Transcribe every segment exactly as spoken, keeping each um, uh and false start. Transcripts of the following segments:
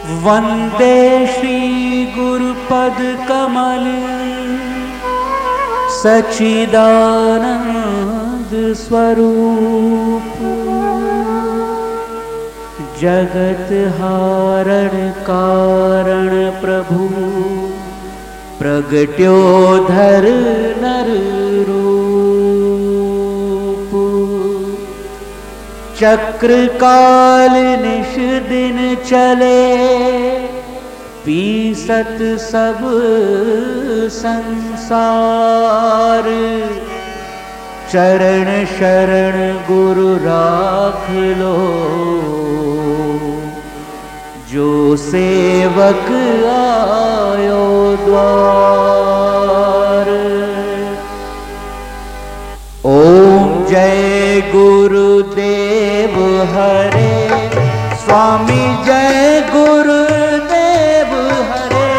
वंदे श्री गुरुपद कमल सच्चिदानंद स्वरूप। जगत हारण कारण प्रभु प्रगट्यो धर नर रूप। चक्र काल निश दिन चले पीसत सब संसार। चरण शरण गुरु राख लो जो सेवक आयो द्वार। ओम जय गुरुदेव हरे स्वामी जय गुरुदेव हरे।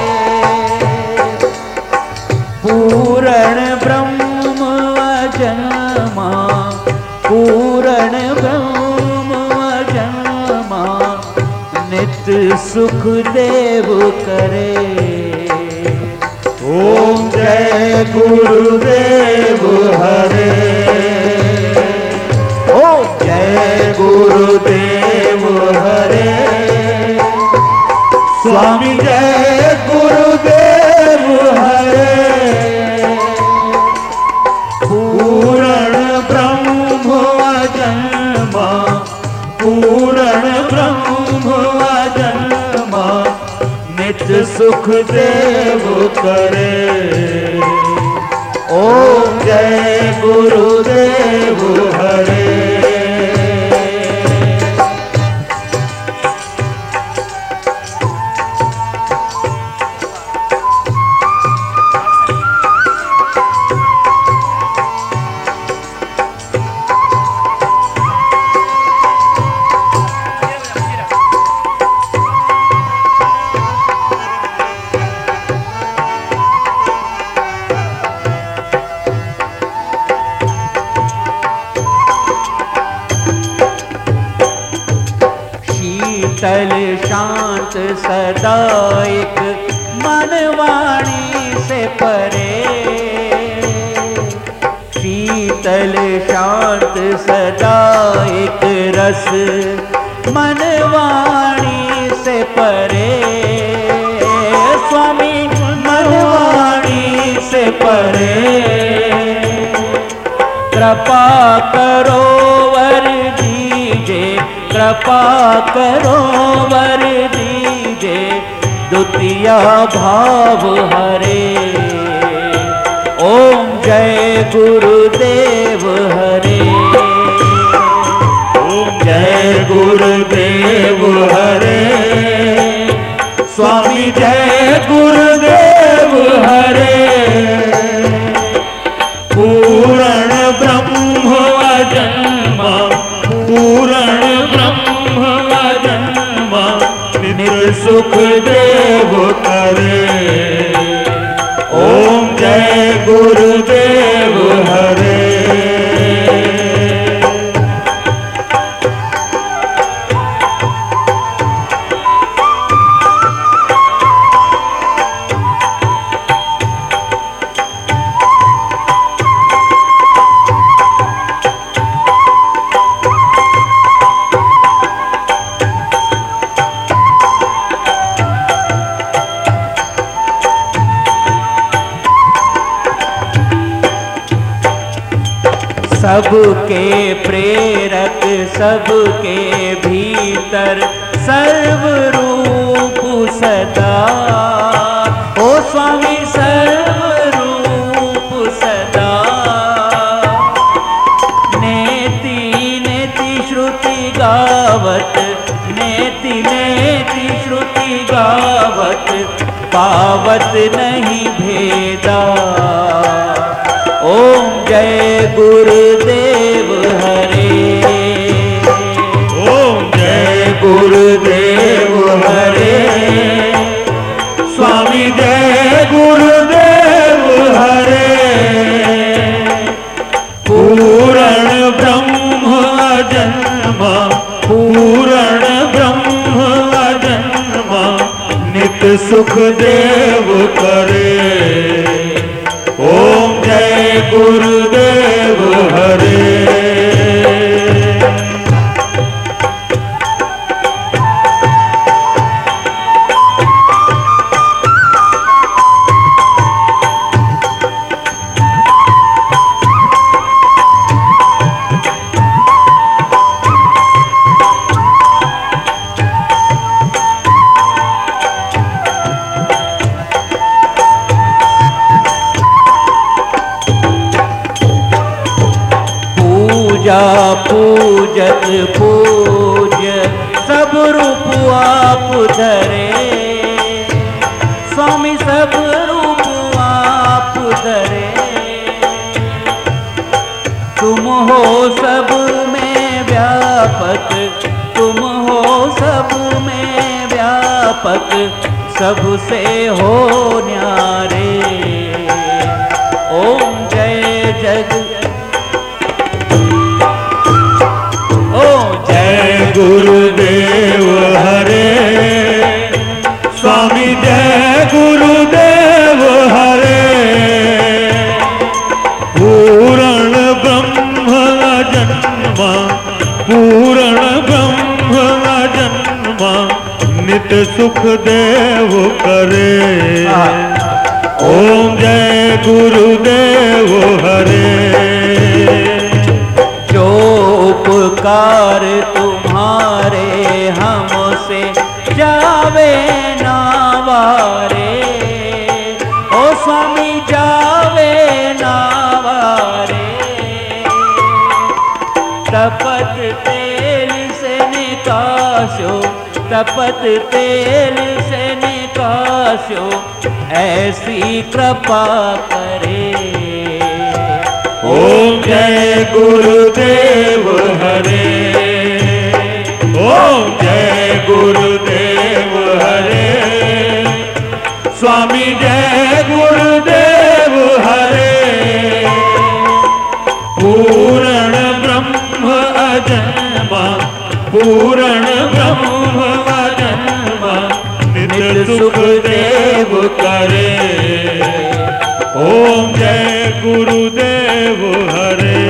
पूर्ण ब्रह्म अजन्मा पूर्ण ब्रह्म अजन्मा नित्य सुख देव करे। ओम जय गुरुदेव हरे। ओम जय गुरुदेव हरे स्वामी जय गुरुदेव हरे। पूर्ण ब्रह्म अजन्मा पूर्ण ब्रह्म अजन्मा नित्य सुख देव करे। ओम जय गुरुदेव हरे। शीतल शांत सदाइक मन वाणी से परे। शीतल शांत सदाइक रस मन वाणी से परे। स्वामी मन वाणी से परे। कृपा करो वर दीजे कृपा करो वर दीजे द्वितीय भाव हरे। ओम जय गुरुदेव हरे। ओम जय गुरुदेव हरे स्वामी जय गुरुदेव हरे। पूर्ण ब्रह्म अजन्मा पूर्ण ब्रह्म अजन्मा नित्य सुख देव करे। ओम जय गुरुदेव हरे। सबके प्रेरक सबके भीतर सर्व रूप सदा। ओ स्वामी सर्व रूप सदा। नेति नेति श्रुति गावत नेति नेति श्रुति गावत पावत नहीं भेदा। ओम जय गुरुदेव हरे। ओम जय गुरुदेव हरे स्वामी जय गुरुदेव हरे। पूर्ण ब्रह्म अजन्मा पूर्ण ब्रह्म अजन्मा सुखदेव करे। ओम जय गुरुदेव हरे। पूजत पूज्य सब रूप आप धरे, स्वामी सब रूप आप धरे। तुम हो सब में व्यापक, तुम हो सब में व्यापक, सबसे हो न्यारे। ओम जय जग गुरुदेव हरे। स्वामी जय गुरुदेव हरे। पूर्ण ब्रह्म जन्मा, पूर्ण ब्रह्म जन्मा, नित सुख देव करे। ओम जय गुरुदेव हरे। जो उपकार तुम्हारे हमसे जावे ना वारे, ओ स्वामी जावे ना वारे। तपत तेल से निकासो, तपत तेल से निकासो, ऐसी कृपा करे। ओम जय गुरुदेव हरे। ओम जय गुरुदेव हरे। स्वामी जय गुरुदेव हरे। पूर्ण ब्रह्म अजन्मा, पूर्ण ब्रह्म अजन्मा, नित सुख देव करे। ओम जय गुरुदेव हरे।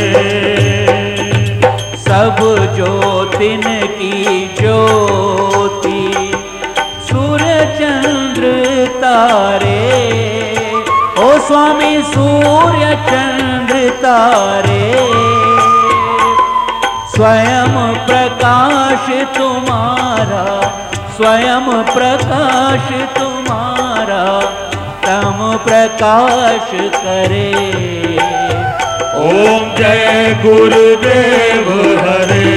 सब ज्योतिन की ज्योति, सूर्य चंद्र तारे, ओ स्वामी सूर्य चंद्र तारे। स्वयं प्रकाश तुम्हारा, स्वयं प्रकाश तुम्हारा, तम प्रकाश करे। ओम जय गुरुदेव हरे।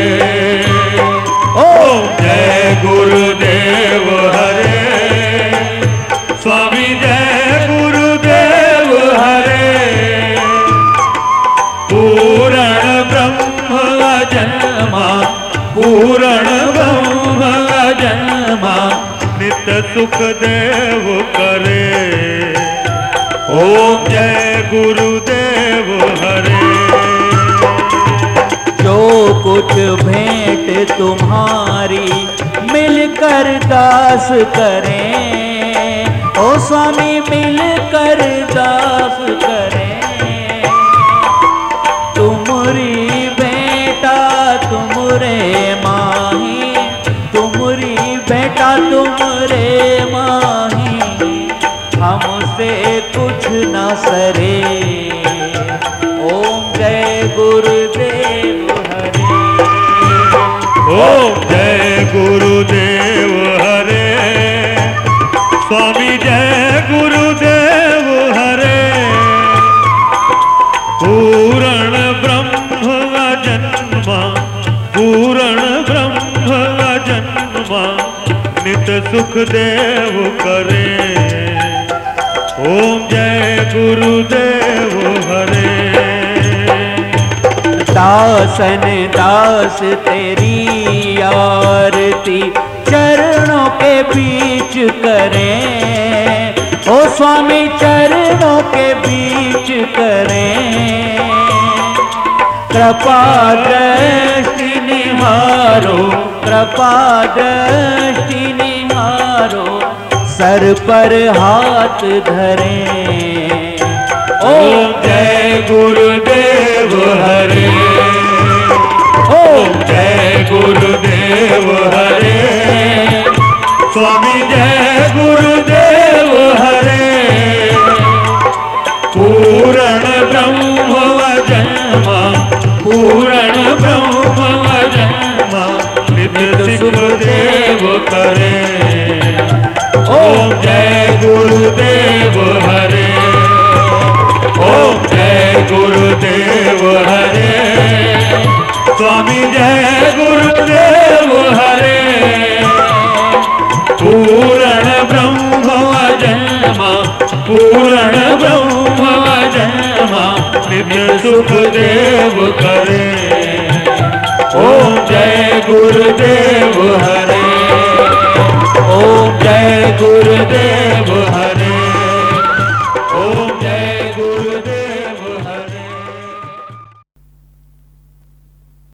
ओम जय गुरुदेव हरे। स्वामी जय गुरुदेव हरे। पूर्ण ब्रह्म जन्मा, पूर्ण ब्रह्म जन्मा, नित सुख देव करे। ओम जय गुरुदेव हरे। जो कुछ भेंट तुम्हारी मिलकर दास करें, ओ स्वामी मिलकर दास करें। तुमरी बेटा तुमरे माही, तुमरी बेटा तुमरे माही, हमसे कुछ न सरे। ओम जय गुरुदेव हरे। ओम जय गुरुदेव हरे। स्वामी जय गुरुदेव हरे। पूर्ण ब्रह्म जन्मा, पूर्ण ब्रह्म जन्मा, नित सुख देव करे। ओम जय गुरुदेव हरे। दासन दास तेरी आरती चरणों के बीच करें, ओ स्वामी चरणों के बीच करें। कृपा दृष्टि निहारो, कृपा दृष्टि निहारो, सर पर हाथ धरें। ओम जय गुरुदेव हरे, ओम जय गुरुदेव हरे, स्वामी जय गुरुदेव हरे। पूर्ण ब्रह्म वजन्मा, पूर्ण ब्रह्म वजन्मा, नित्य सुखदेव करे। ओम जय गुरुदेव हरे, ओम जय गुरुदेव हरे, स्वामी जय गुरुदेव हरे। पूर्ण ब्रह्म वजन्मा, पूर्ण ब्रह्म वजन्मा, नित्य सुखदेव करे। ओम जय गुरु